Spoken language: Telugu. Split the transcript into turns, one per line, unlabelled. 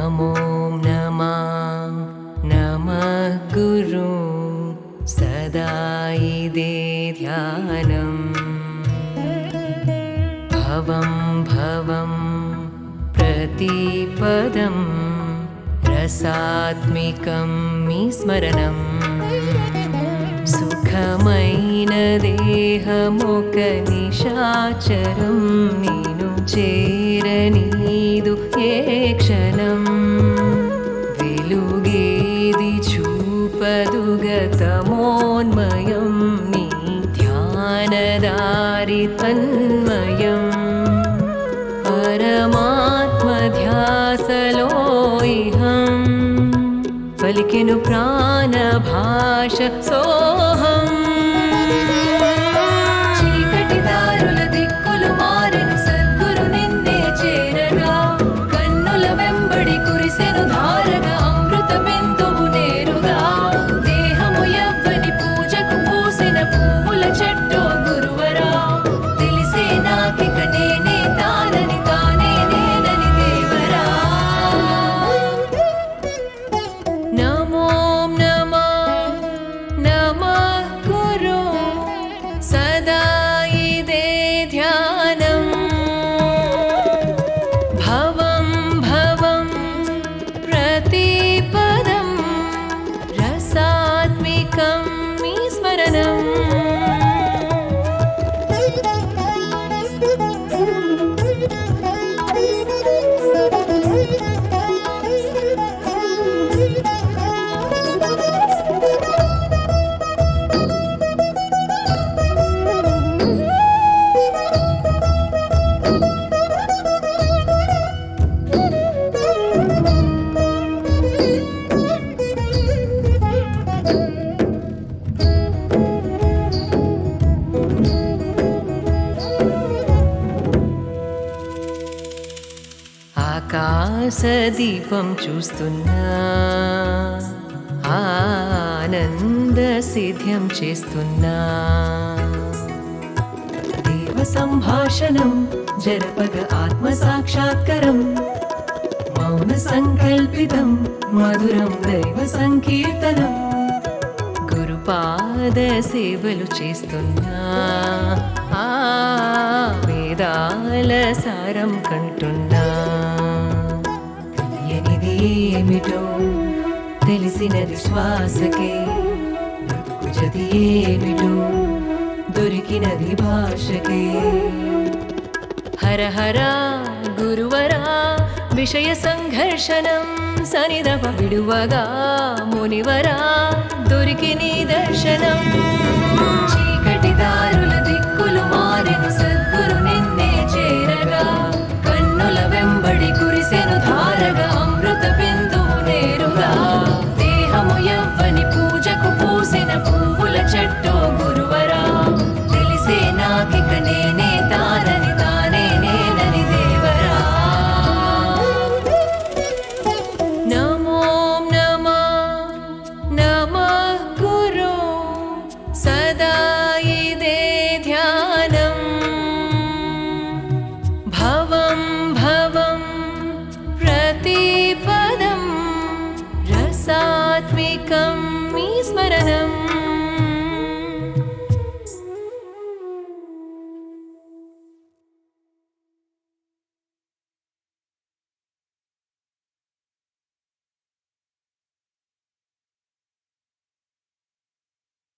नमो नमः नमः गुरु सदा इदे ध्यानम् भवं भवं प्रतिपदं रसात्मिकं स्मरणम् సుఖమైన దేహమొక నిశాచరం నేను చేరనీదు ఏ క్షణం వెలుగేది చూపదుగతమోన్మయం నీ ధ్యానదారి తన్మయం పరమాత్మధ్యాసలో ఇహం పలికెను ప్రాణభాష సోహం చీకటి దారుల దిక్కులు మారెను సద్గురు నిన్నే చేరగా కన్నుల వెంబడి కురిసెను ధారగా అమృత బిందువు నేరుగా దేహము యవ్వని పూజకు పూసిన పువ్వుల చెట్టో గురువరా తెలిసే నాకిక నేనే తానని తానే నేనని దేవరా నమో సదా ఇదే ధ్యానం భవం భవం ప్రతిపదం రసాత్మికం మీ స్మరణం ఆకాశదీపం చూస్తున్నా ఆనంద సిద్ధ్యం చేస్తున్నా దేవ సంభాషణం జరపగ ఆత్మ సాక్షాత్కరం మౌన సంకల్పితం మధురం దైవ సంకీర్తనం గురుపాద సేవలు చేస్తున్నా వేదాల సారం కంటున్నా తెలియనిది ఏమిటో తెలిసినది శ్వాసకే బ్రతుకు జతి ఏమిటో దొరికినది భాషకే హర హర గురువరా విషయ సంఘర్షణం సనిదప విడువగా మునివరా దొరికి నీ దర్శనం చీకటి దారుల దిక్కులు మారెను సద్గురు నిన్నే చేరగా కన్నుల వెంబడి కురిసెను ధారగా అమృత బిందువు నేరుగా దేహము యవ్వని పూజకు పూసిన పువ్వుల చెట్టో గురువరా తెలిసే నాకిక నేనే తానని తానే నేనని దేవరా నమో నమః గురు సదా ఇదే ధ్యానం భవం భవం ప్రతిపదం రసాత్మికం మీ స్మరణం